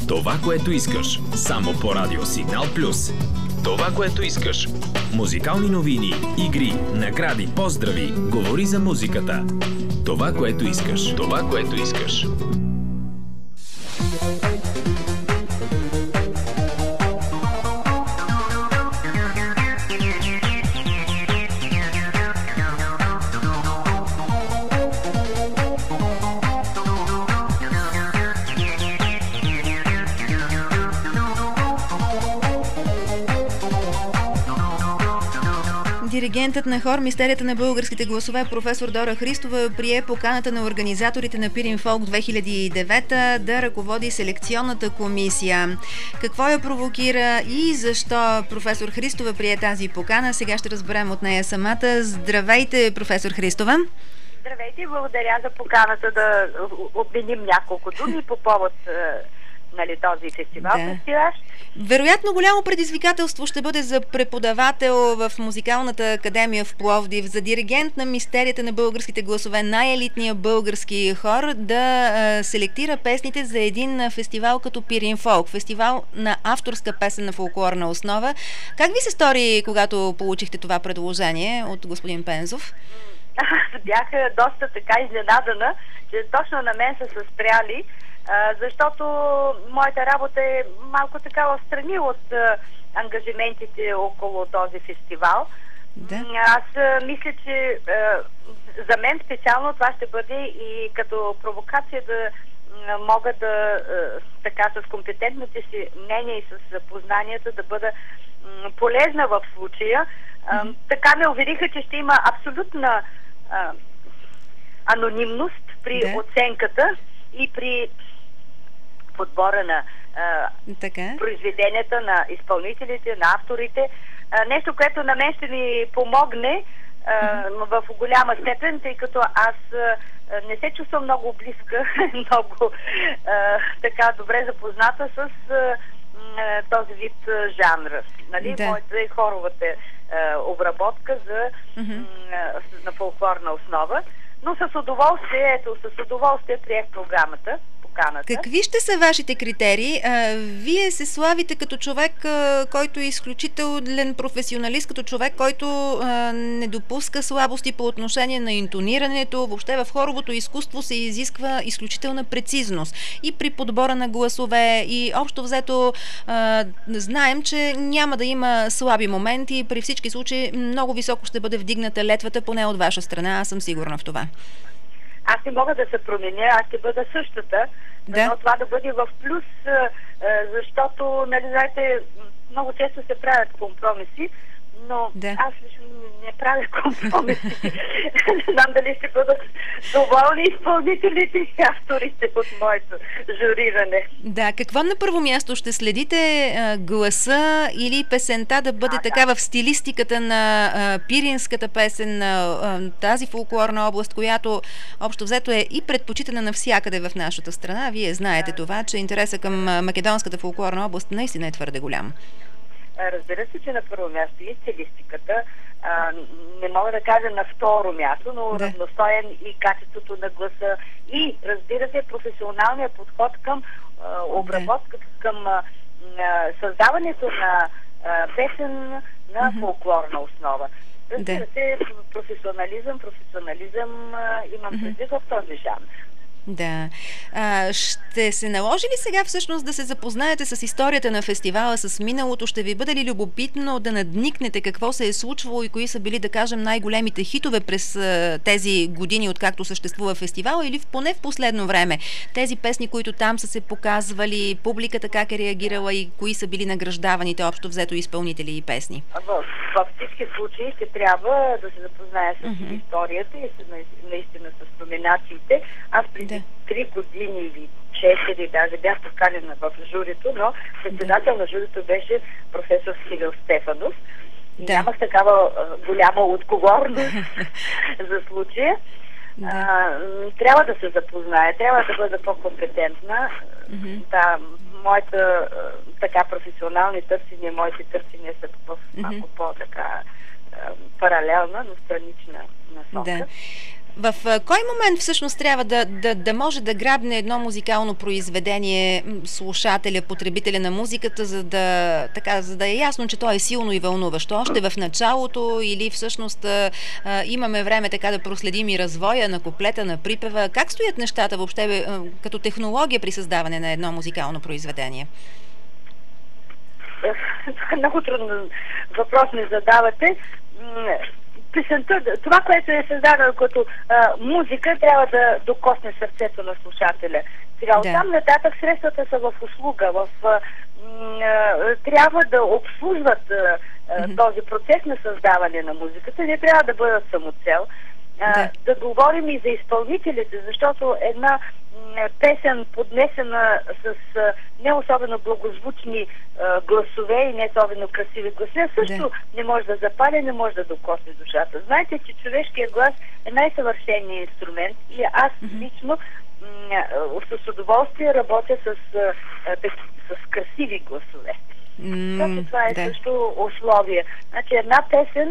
Това, което искаш. Само по радио Сигнал Плюс. Това, което искаш. Музикални новини, игри, награди, поздрави. Говори за музиката. Това, което искаш. Това, което искаш. Диригентът на хор Мистерията на българските гласове професор Дора Христова прие поканата на организаторите на Пирин Фолк 2009 да ръководи селекционната комисия. Какво я провокира и защо професор Христова прие тази покана, сега ще разберем от нея самата. Здравейте, професор Христова! Здравейте и благодаря за поканата да обменим няколко думи по повод този фестивал. Да. Вероятно голямо предизвикателство ще бъде за преподавател в Музикалната академия в Пловдив, за диригент на Мистерията на българските гласове, най-елитния български хор, да селектира песните за един фестивал като Пирин Фолк, фестивал на авторска песен на фолклорна основа. Как ви се стори, когато получихте това предложение от господин Пензов? Бях доста така изненадана, че точно на мен са се спряли, защото моята работа е малко така отстрани от ангажиментите около този фестивал. Да. Аз мисля, че за мен специално това ще бъде и като провокация да мога да така с компетентните си мнения и с познанията да бъда полезна в случая. Така ме увериха, че ще има абсолютна анонимност при оценката и при подбора на произведенията на изпълнителите, на авторите. Нещо, което на мен ще ми помогне в голяма степен, тъй като аз не се чувствам много близка, много така добре запозната с този вид жанр. Нали? Да. Моята е хоровата обработка на фолклорна основа. Но с удоволствие приех програмата, поканата. Какви ще са вашите критерии? Вие се славите като човек, който е изключителен професионалист, като човек, който не допуска слабости по отношение на интонирането. Въобще в хоровото изкуство се изисква изключителна прецизност. И при подбора на гласове, и общо взето знаем, че няма да има слаби моменти. При всички случаи много високо ще бъде вдигната летвата, поне от ваша страна. Аз съм сигурна в това. Аз не мога да се променя, аз ще бъда същата, но това да бъде в плюс, защото, нали, знаете, много често се правят компромиси, но аз лично не правя компромиси. Не знам дали ще бъдат доволни изпълнителите и авторите от моето журиране. Да, какво на първо място ще следите? Гласа или песента да бъде така в стилистиката на пиринската песен, на тази фолклорна област, която общо взето е и предпочитана навсякъде в нашата страна. Вие знаете това, че интересът към македонската фолклорна област наистина е твърде голям. Разбира се, че на първо място и стилистиката, не мога да кажа на второ място, но равностоен и качеството на гласа и, разбира се, професионалният подход към обработката, към създаването на песен на фолклорна основа. Разбира се, професионализъм имам предвид в този жанр. Да. Ще се наложи ли сега всъщност да се запознаете с историята на фестивала, с миналото? Ще ви бъде ли любопитно да надникнете какво се е случвало и кои са били, да кажем, най-големите хитове през тези години, откакто съществува фестивала, или поне в последно време? Тези песни, които там са се показвали, публиката как е реагирала и кои са били награждаваните общо взето изпълнители и песни? Във всички случаи ще трябва да се запозная с историята и наистина с номинациите. Аз преди 3 години или 4 даже бях поканена в журито, но председател на журито беше професор Сивил Стефанов. Нямах такава голяма отговорност за случая. Трябва да се запозная, трябва да бъда по-компетентна. Моята така професионални търсения, моите търсения са малко по-така паралелна, но странична насока. В кой момент всъщност трябва да може да грабне едно музикално произведение слушателя, потребителя на музиката, за да е ясно, че то е силно и вълнуващо? Още в началото или всъщност имаме време така да проследим и развоя на куплета, на припева? Как стоят нещата въобще като технология при създаване на едно музикално произведение? Много трудно въпрос ми задавате. Песента, това, което е създадено като музика, трябва да докосне сърцето на слушателя. Сега, оттам нататък средствата са в услуга, трябва да обслужват този процес на създаване на музиката, не трябва да бъдат самоцел. Да говорим и за изпълнителите, защото една песен, поднесена с не особено благозвучни гласове и не особено красиви гласове, също не може да запаля, не може да докосне душата. Знаете, че човешкият глас е най-съвършеният инструмент и аз лично с удоволствие работя с красиви гласове. Така че това е също условие. Значи една песен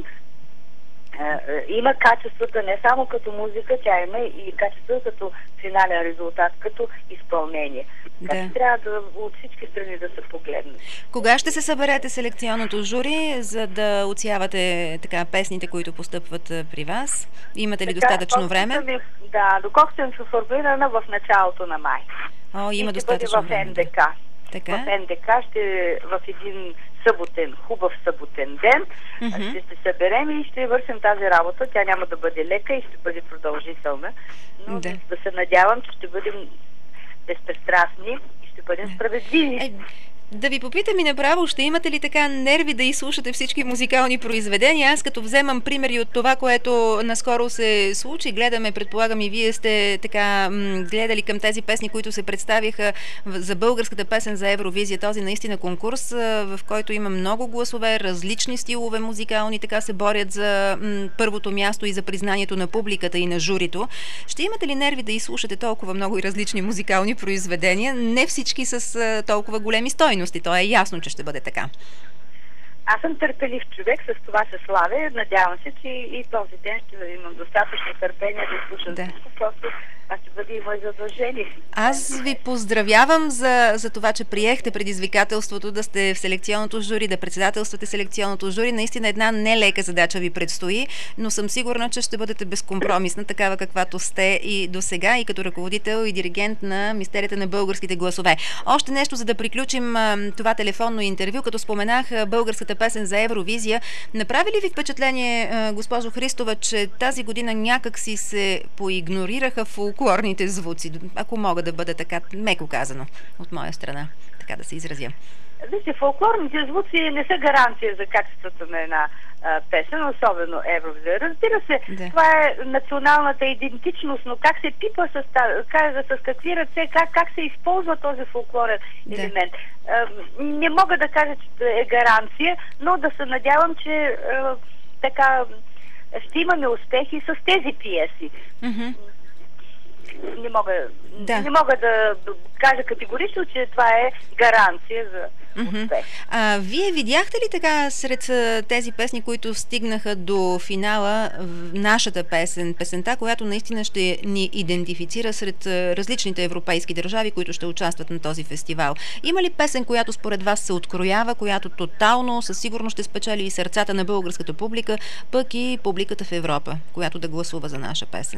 има качествата не само като музика, тя има и качествата като финален резултат, като изпълнение. Така че трябва от всички страни да се погледнат. Кога ще се съберете селекционното жури, за да отсявате песните, които постъпват при вас? Имате ли достатъчно време? Да, доколкото съм информирана в началото на май. Има достатъчно време. В НДК. В НДК ще в един хубав съботен ден ще се съберем и ще вършим тази работа. Тя няма да бъде лека и ще бъде продължителна, но да се надявам, че ще бъдем безпристрастни и ще бъдем справедливи. Да ви попитам и направо, ще имате ли така нерви да изслушате всички музикални произведения? Аз като вземам примери от това, което наскоро се случи, гледаме, предполагам и вие сте така гледали към тези песни, които се представиха за българската песен за Евровизия, този наистина конкурс, в който има много гласове, различни стилове музикални, така се борят за първото място и за признанието на публиката и на журито. Ще имате ли нерви да изслушате толкова много и различни музикални произведения? Не всички с толкова големи стойности. То е ясно, че ще бъде така. Аз съм търпелив човек, с това се славя. Надявам се, че и този ден ще имам достатъчно търпение да слушам всичко. Просто това ще бъде и мое задължение. Аз ви поздравявам за това, че приехте предизвикателството да сте в селекционното жури, да председателствате селекционното жури. Наистина една нелека задача ви предстои, но съм сигурна, че ще бъдете безкомпромисна, такава каквато сте и до сега, и като ръководител и диригент на Мистерията на българските гласове. Още нещо, за да приключим това телефонно интервю, като споменах българската песен за Евровизия. Направи ли ви впечатление, госпожо Христова, че тази година някак си се поигнорираха фолклорните звуци, ако мога да бъда така меко казано от моя страна, така да се изразя? Вижте, фолклорните звуци не са гаранция за качеството на една песен, особено Евровизия. Разбира се, това е националната идентичност, но как се пипа с какви ръце, как се използва този фолклорен елемент. Не мога да кажа, че е гаранция, но да се надявам, че така ще имаме успехи с тези пиеси. Не мога да кажа категорично, че това е гаранция за успех. Вие видяхте ли така сред тези песни, които стигнаха до финала, нашата песента, която наистина ще ни идентифицира сред различните европейски държави, които ще участват на този фестивал? Има ли песен, която според вас се откроява, която тотално със сигурност ще спечели и сърцата на българската публика, пък и публиката в Европа, която да гласува за наша песен?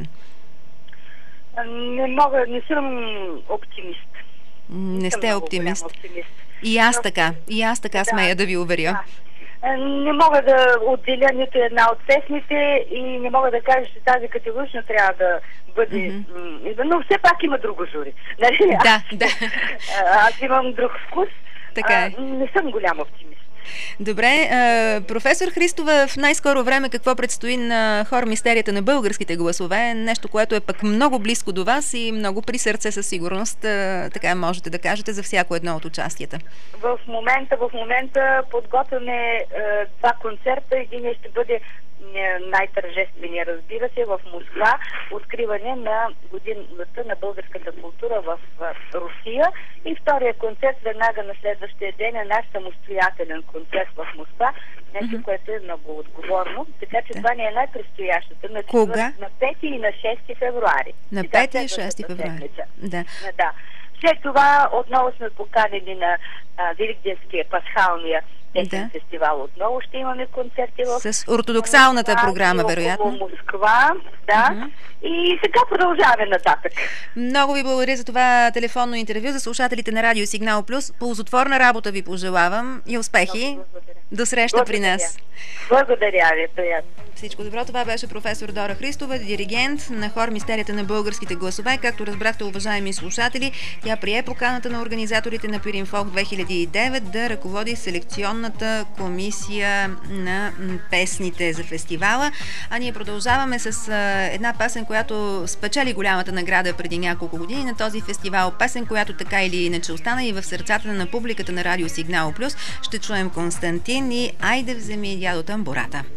Не съм оптимист. Не сте оптимист. И аз така смея да ви уверя. Не мога да отделя нито една от песните и не мога да кажа, че тази категорично трябва да бъде... Но все пак има друго жури. Да. Аз имам друг вкус. Не съм голям оптимист. Добре, професор Христова, в най-скоро време какво предстои на хор Мистерията на българските гласове? Нещо, което е пък много близко до вас и много при сърце със сигурност, така можете да кажете за всяко едно от участията. В момента подготвяме два концерта. Един ще бъде най-тържествения, разбира се, в Москва, откриване на годината на българската култура в Русия. И втория концерт веднага на следващия ден е наш самостоятелен концерт в Москва, нещо, което е много отговорно. Така че това не е най-предстоящата. Кога? На 5 и на 6 февруари. На 5 и 6 февруари. Да. След това отново сме поканени на Великденския пасхалния техен фестивал. Отново ще имаме концерти с ортодоксалната програма, вероятно. Москва, да. И сега продължаваме нататък. Много ви благодаря за това телефонно интервю. За слушателите на Радио Сигнал Плюс, ползотворна работа ви пожелавам и успехи. До среща при нас. Благодаря ви, приятно. Всичко добро. Това беше професор Дора Христова, диригент на хор Мистерията на българските гласове. Както разбрахте, уважаеми слушатели, тя прие поканата на организаторите на Пирин Фолк 2009 да ръководи селекционната комисия на песните за фестивала. А ние продължаваме с една песен, която спечели голямата награда преди няколко години на този фестивал. Песен, която така или иначе остана и в сърцата на публиката на Радио Сигнал Плюс. Ще чуем Константин и Айде вземи дядо тамбурата.